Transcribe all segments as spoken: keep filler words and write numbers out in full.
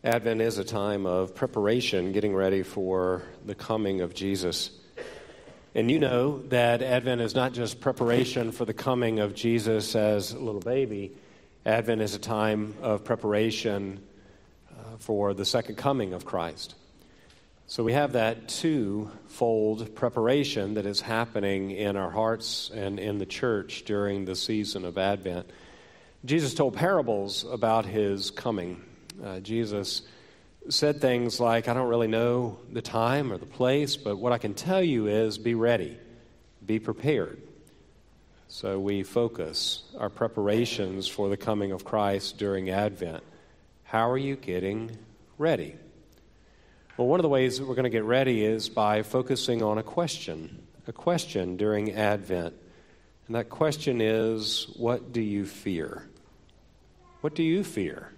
Advent is a time of preparation, getting ready for the coming of Jesus. And you know that Advent is not just preparation for the coming of Jesus as a little baby. Advent is a time of preparation uh, for the second coming of Christ. So we have that two-fold preparation that is happening in our hearts and in the church during the season of Advent. Jesus told parables about his coming. Uh, Jesus said things like, I don't really know the time or the place, but what I can tell you is be ready, be prepared. So we focus our preparations for the coming of Christ during Advent. How are you getting ready? Well, one of the ways that we're going to get ready is by focusing on a question, a question during Advent. And that question is, what do you fear? What do you fear?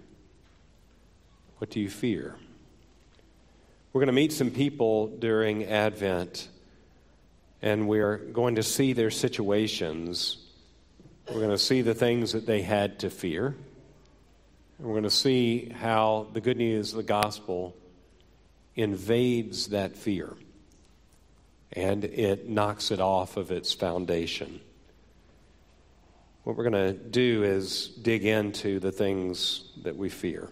What do you fear? We're going to meet some people during Advent, and we're going to see their situations. We're going to see the things that they had to fear. And we're going to see how the good news of the gospel invades that fear, and it knocks it off of its foundation. What we're going to do is dig into the things that we fear.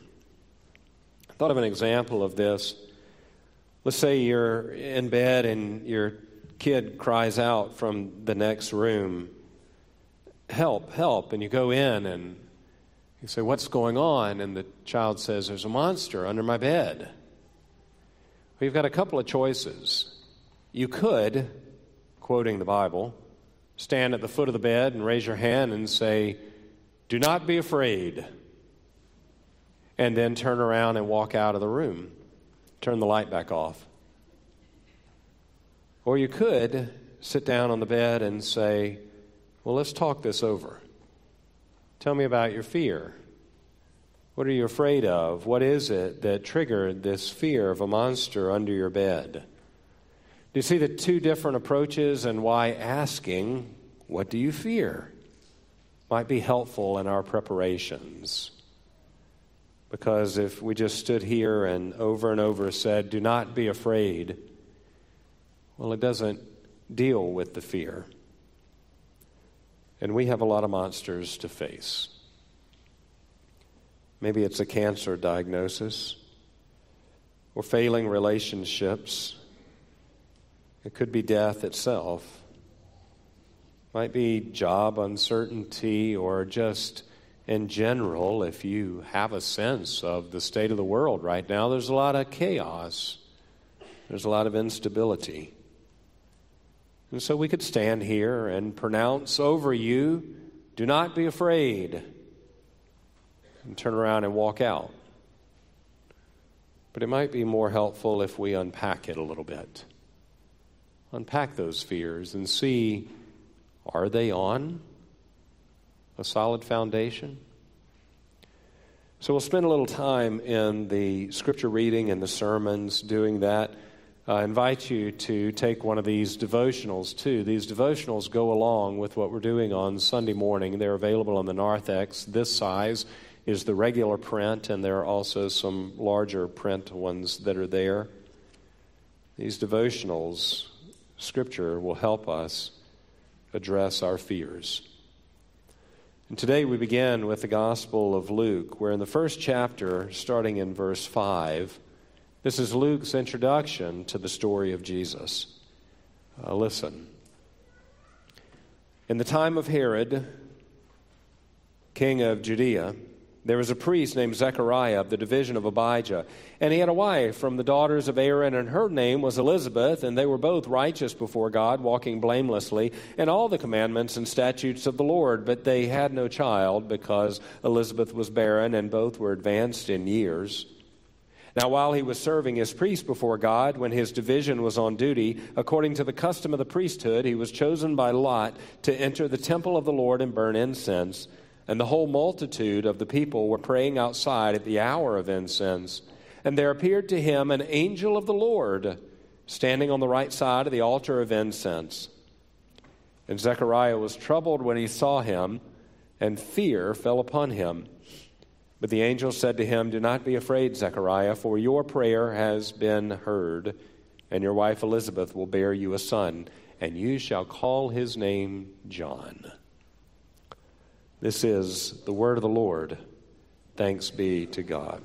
I thought of an example of this. Let's say you're in bed and your kid cries out from the next room, help, help, and you go in and you say, what's going on? And the child says, there's a monster under my bed. Well, you've got a couple of choices. You could, quoting the Bible, stand at the foot of the bed and raise your hand and say, do not be afraid. And then turn around and walk out of the room. Turn the light back off. Or you could sit down on the bed and say, well, let's talk this over. Tell me about your fear. What are you afraid of? What is it that triggered this fear of a monster under your bed? Do you see the two different approaches and why asking, what do you fear, might be helpful in our preparations? Because if we just stood here and over and over said, do not be afraid, well, it doesn't deal with the fear. And we have a lot of monsters to face. Maybe it's a cancer diagnosis or failing relationships. It could be death itself. Might be job uncertainty or just in general, if you have a sense of the state of the world right now, there's a lot of chaos. There's a lot of instability. And so we could stand here and pronounce over you, do not be afraid, and turn around and walk out. But it might be more helpful if we unpack it a little bit. Unpack those fears and see, are they on a solid foundation? So we'll spend a little time in the scripture reading and the sermons doing that. I invite you to take one of these devotionals too. These devotionals go along with what we're doing on Sunday morning. They're available on the Narthex. This size is the regular print, and there are also some larger print ones that are there. These devotionals, scripture, will help us address our fears. And today we begin with the Gospel of Luke, where in the first chapter, starting in verse five, this is Luke's introduction to the story of Jesus. Uh, listen. In the time of Herod, king of Judea, there was a priest named Zechariah of the division of Abijah, and he had a wife from the daughters of Aaron, and her name was Elizabeth, and they were both righteous before God, walking blamelessly in all the commandments and statutes of the Lord. But they had no child, because Elizabeth was barren, and both were advanced in years. Now while he was serving as priest before God, when his division was on duty, according to the custom of the priesthood, he was chosen by lot to enter the temple of the Lord and burn incense. And the whole multitude of the people were praying outside at the hour of incense. And there appeared to him an angel of the Lord, standing on the right side of the altar of incense. And Zechariah was troubled when he saw him, and fear fell upon him. But the angel said to him, "Do not be afraid, Zechariah, for your prayer has been heard, and your wife Elizabeth will bear you a son, and you shall call his name John." This is the word of the Lord. Thanks be to God.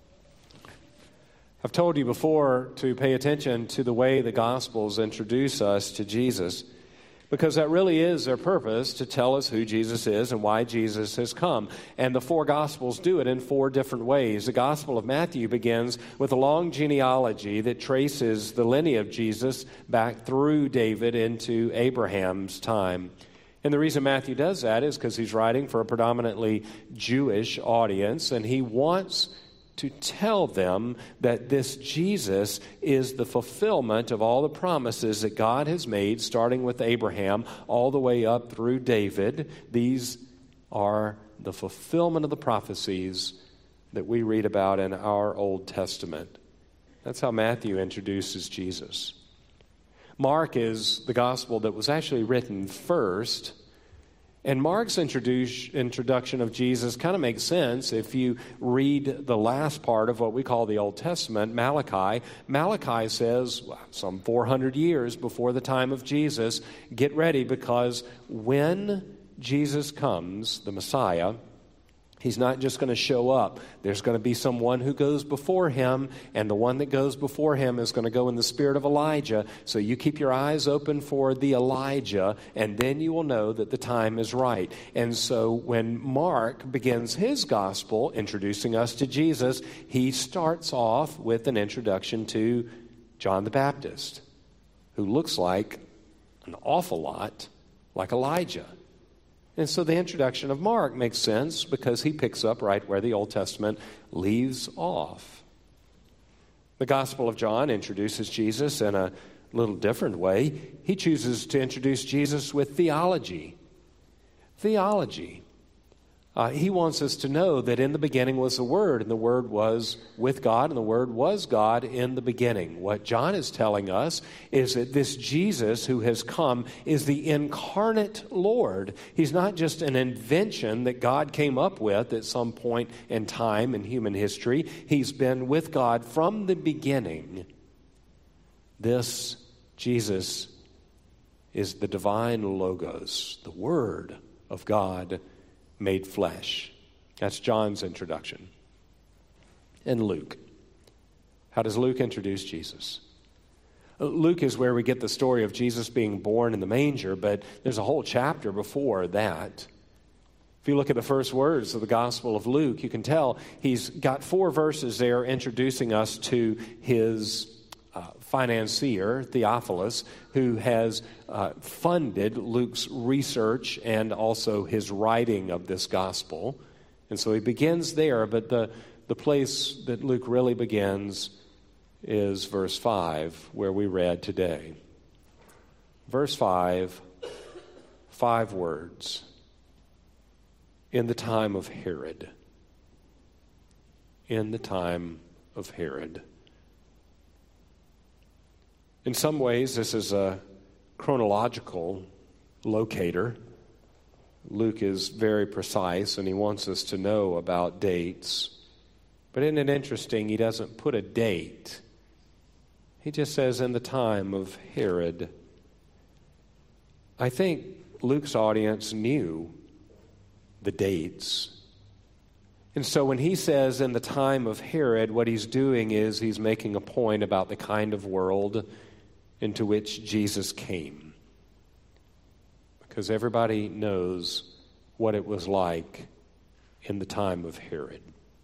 I've told you before to pay attention to the way the Gospels introduce us to Jesus, because that really is their purpose, to tell us who Jesus is and why Jesus has come. And the four Gospels do it in four different ways. The Gospel of Matthew begins with a long genealogy that traces the lineage of Jesus back through David into Abraham's time. And the reason Matthew does that is because he's writing for a predominantly Jewish audience, and he wants to tell them that this Jesus is the fulfillment of all the promises that God has made, starting with Abraham all the way up through David. These are the fulfillment of the prophecies that we read about in our Old Testament. That's how Matthew introduces Jesus. Mark is the gospel that was actually written first. And Mark's introduce, introduction of Jesus kind of makes sense if you read the last part of what we call the Old Testament, Malachi. Malachi says, well, some four hundred years before the time of Jesus, get ready, because when Jesus comes, the Messiah, he's not just going to show up. There's going to be someone who goes before him, and the one that goes before him is going to go in the spirit of Elijah. So you keep your eyes open for the Elijah, and then you will know that the time is right. And so when Mark begins his gospel, introducing us to Jesus, he starts off with an introduction to John the Baptist, who looks like an awful lot like Elijah. And so the introduction of Mark makes sense because he picks up right where the Old Testament leaves off. The Gospel of John introduces Jesus in a little different way. He chooses to introduce Jesus with theology. Theology. Uh, he wants us to know that in the beginning was the Word, and the Word was with God, and the Word was God in the beginning. What John is telling us is that this Jesus who has come is the incarnate Lord. He's not just an invention that God came up with at some point in time in human history. He's been with God from the beginning. This Jesus is the divine Logos, the Word of God made flesh. That's John's introduction. And Luke. How does Luke introduce Jesus? Luke is where we get the story of Jesus being born in the manger, but there's a whole chapter before that. If you look at the first words of the Gospel of Luke, you can tell he's got four verses there introducing us to his Uh, financier, Theophilus, who has uh, funded Luke's research and also his writing of this gospel. And so he begins there, but the, the place that Luke really begins is verse five, where we read today. Verse five, five words. In the time of Herod. In the time of Herod. In some ways, this is a chronological locator. Luke is very precise, and he wants us to know about dates. But isn't it interesting, he doesn't put a date. He just says, in the time of Herod. I think Luke's audience knew the dates. And so when he says, in the time of Herod, what he's doing is he's making a point about the kind of world into which Jesus came. Because everybody knows what it was like in the time of Herod.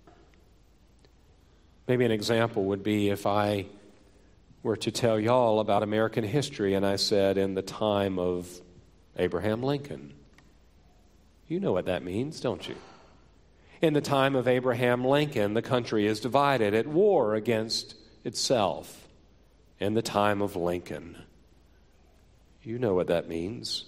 Maybe an example would be if I were to tell y'all about American history and I said, in the time of Abraham Lincoln. You know what that means, don't you? In the time of Abraham Lincoln, the country is divided, at war against itself. In the time of Lincoln. You know what that means.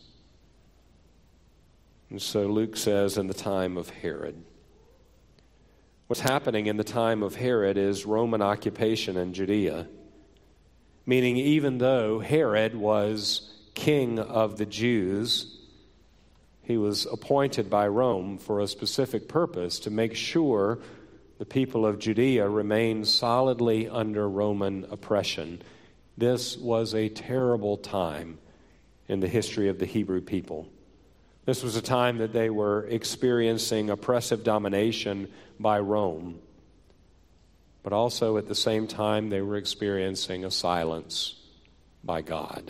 And so Luke says, in the time of Herod. What's happening in the time of Herod is Roman occupation in Judea. Meaning, even though Herod was king of the Jews, He was appointed by Rome for a specific purpose, to make sure the people of Judea remained solidly under Roman oppression. This was a terrible time in the history of the Hebrew people. This was a time that they were experiencing oppressive domination by Rome, but also at the same time they were experiencing a silence by God.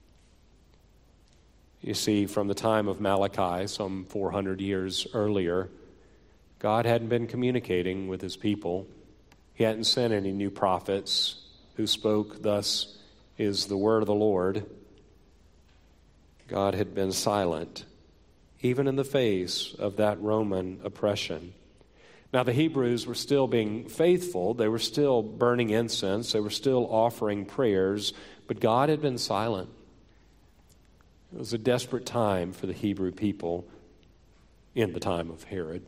You see, from the time of Malachi, some four hundred years earlier, God hadn't been communicating with his people. He hadn't sent any new prophets who spoke, "Thus is the word of the Lord." God had been silent, even in the face of that Roman oppression. Now, the Hebrews were still being faithful. They were still burning incense. They were still offering prayers, but God had been silent. It was a desperate time for the Hebrew people in the time of Herod.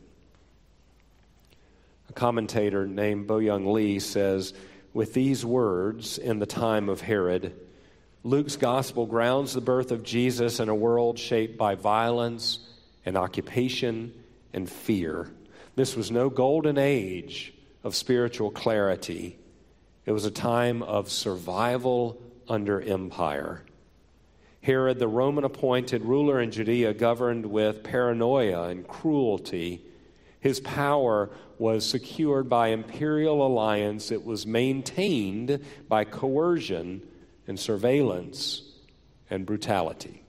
A commentator named Bo-Young Lee says, with these words, in the time of Herod, Luke's gospel grounds the birth of Jesus in a world shaped by violence and occupation and fear. This was no golden age of spiritual clarity. It was a time of survival under empire. Herod, the Roman-appointed ruler in Judea, governed with paranoia and cruelty. His power was secured by imperial alliance. It was maintained by coercion and surveillance and brutality.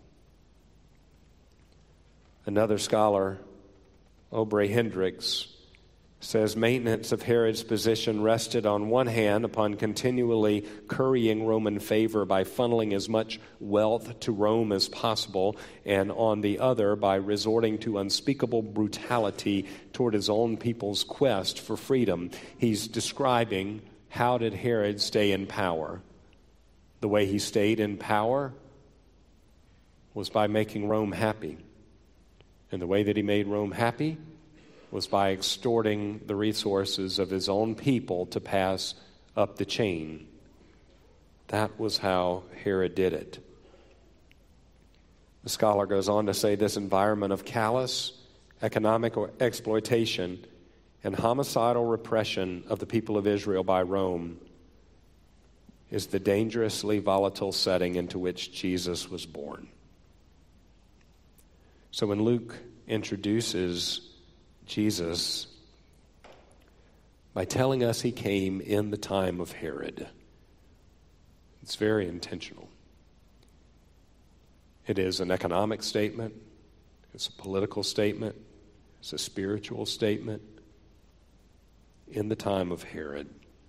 Another scholar, Aubrey Hendricks, says maintenance of Herod's position rested on one hand upon continually currying Roman favor by funneling as much wealth to Rome as possible, and on the other by resorting to unspeakable brutality toward his own people's quest for freedom. He's describing how did Herod stay in power. The way he stayed in power was by making Rome happy. And the way that he made Rome happy was by extorting the resources of his own people to pass up the chain. That was how Herod did it. The scholar goes on to say this environment of callous economic exploitation and homicidal repression of the people of Israel by Rome is the dangerously volatile setting into which Jesus was born. So when Luke introduces Jesus by telling us he came in the time of Herod, it's very intentional. It is an economic statement, it's a political statement, it's a spiritual statement in the time of Herod.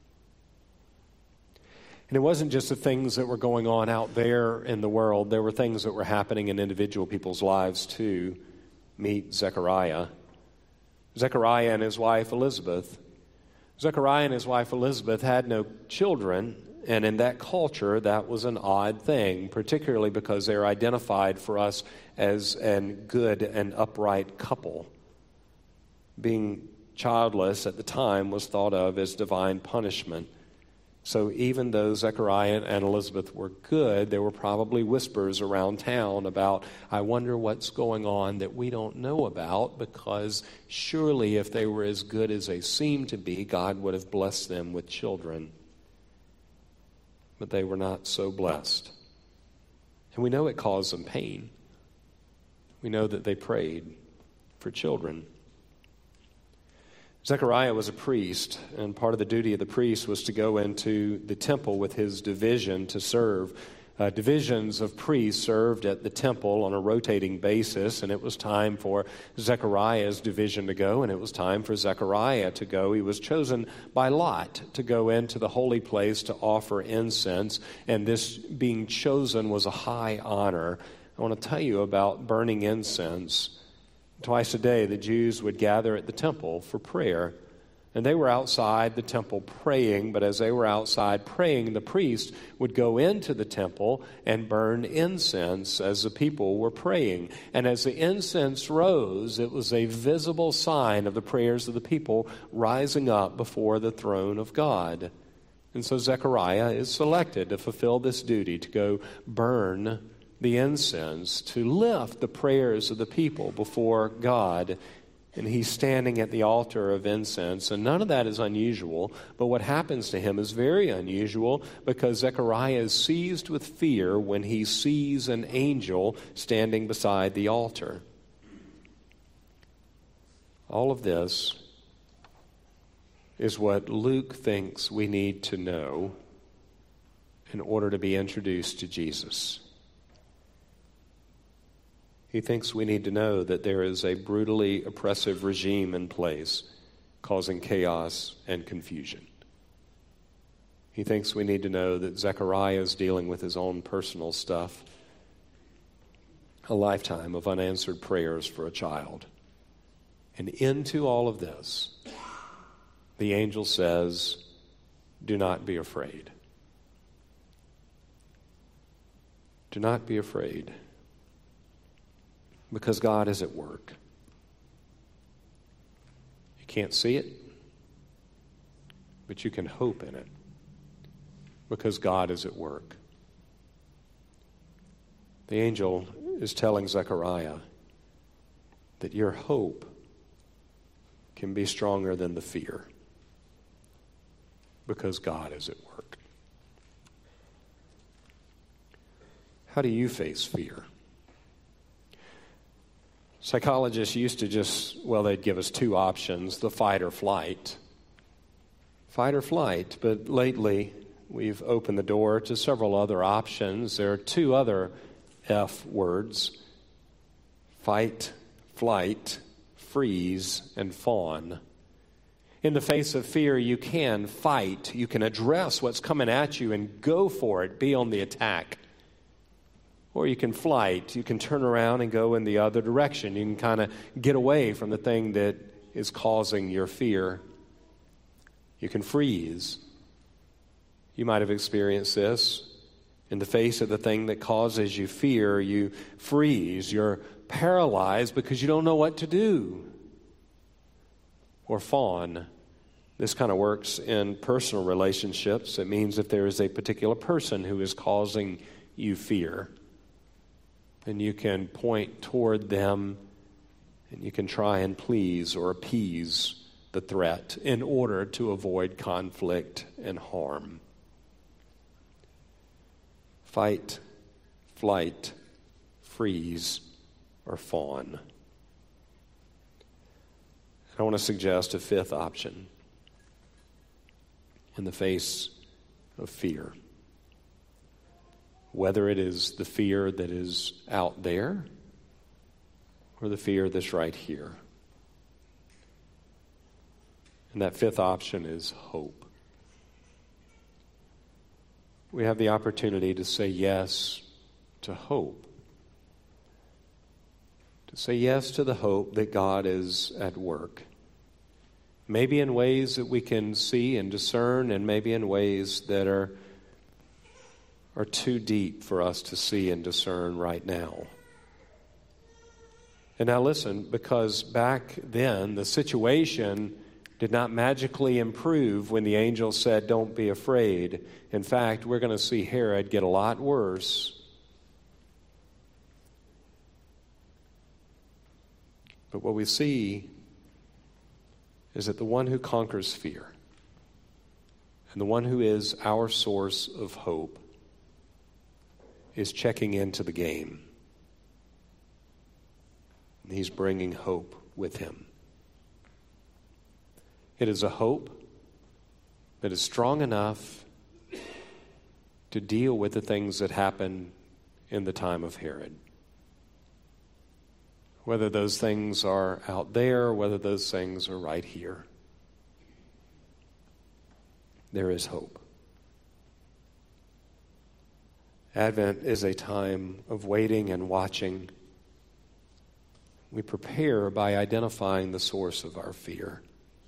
And it wasn't just the things that were going on out there in the world. There were things that were happening in individual people's lives too. Meet Zechariah. Zechariah and his wife Elizabeth. Zechariah and his wife Elizabeth had no children, and in that culture that was an odd thing, particularly because they're identified for us as a good and upright couple. Being childless at the time was thought of as divine punishment. So even though Zechariah and Elizabeth were good, there were probably whispers around town about, I wonder what's going on that we don't know about, because surely if they were as good as they seemed to be, God would have blessed them with children. But they were not so blessed. And we know it caused them pain. We know that they prayed for children. Zechariah was a priest, and part of the duty of the priest was to go into the temple with his division to serve. Uh, divisions of priests served at the temple on a rotating basis, and it was time for Zechariah's division to go, and it was time for Zechariah to go. He was chosen by lot to go into the holy place to offer incense, and this being chosen was a high honor. I want to tell you about burning incense. Twice a day, the Jews would gather at the temple for prayer. And they were outside the temple praying, but as they were outside praying, the priest would go into the temple and burn incense as the people were praying. And as the incense rose, it was a visible sign of the prayers of the people rising up before the throne of God. And so Zechariah is selected to fulfill this duty, to go burn the incense to lift the prayers of the people before God. And he's standing at the altar of incense, and none of that is unusual, but what happens to him is very unusual because Zechariah is seized with fear when he sees an angel standing beside the altar. All of this is what Luke thinks we need to know in order to be introduced to Jesus. He thinks we need to know that there is a brutally oppressive regime in place causing chaos and confusion. He thinks we need to know that Zechariah is dealing with his own personal stuff, a lifetime of unanswered prayers for a child. And into all of this, the angel says, "Do not be afraid." Do not be afraid. Because God is at work. You can't see it, but you can hope in it. Because God is at work. The angel is telling Zechariah that your hope can be stronger than the fear. Because God is at work. How do you face fear? Psychologists used to just, well, they'd give us two options, the fight or flight. Fight or flight, but lately we've opened the door to several other options. There are two other F words, fight, flight, freeze, and fawn. In the face of fear, you can fight. You can address what's coming at you and go for it, be on the attack. Or you can flight. You can turn around and go in the other direction. You can kind of get away from the thing that is causing your fear. You can freeze. You might have experienced this. In the face of the thing that causes you fear, you freeze. You're paralyzed because you don't know what to do. Or fawn. This kind of works in personal relationships. It means if there is a particular person who is causing you fear, and you can point toward them, and you can try and please or appease the threat in order to avoid conflict and harm. Fight, flight, freeze, or fawn. I want to suggest a fifth option in the face of fear. Whether it is the fear that is out there or the fear that's right here. And that fifth option is hope. We have the opportunity to say yes to hope. To say yes to the hope that God is at work. Maybe in ways that we can see and discern, and maybe in ways that are are too deep for us to see and discern right now. And now listen, because back then the situation did not magically improve when the angel said, "Don't be afraid." In fact, we're going to see Herod get a lot worse. But what we see is that the one who conquers fear and the one who is our source of hope is checking into the game. And he's bringing hope with him. It is a hope that is strong enough to deal with the things that happen in the time of Herod. Whether those things are out there, whether those things are right here. There is hope. Advent is a time of waiting and watching. We prepare by identifying the source of our fear.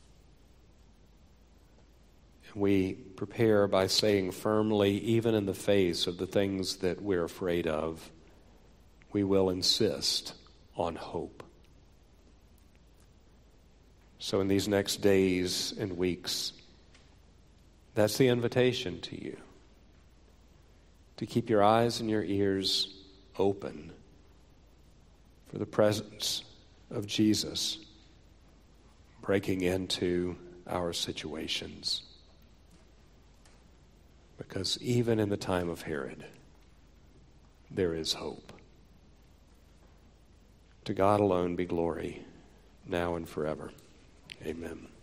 And we prepare by saying firmly, even in the face of the things that we're afraid of, we will insist on hope. So in these next days and weeks, that's the invitation to you. To keep your eyes and your ears open for the presence of Jesus breaking into our situations. Because even in the time of Herod, there is hope. To God alone be glory, now and forever. Amen.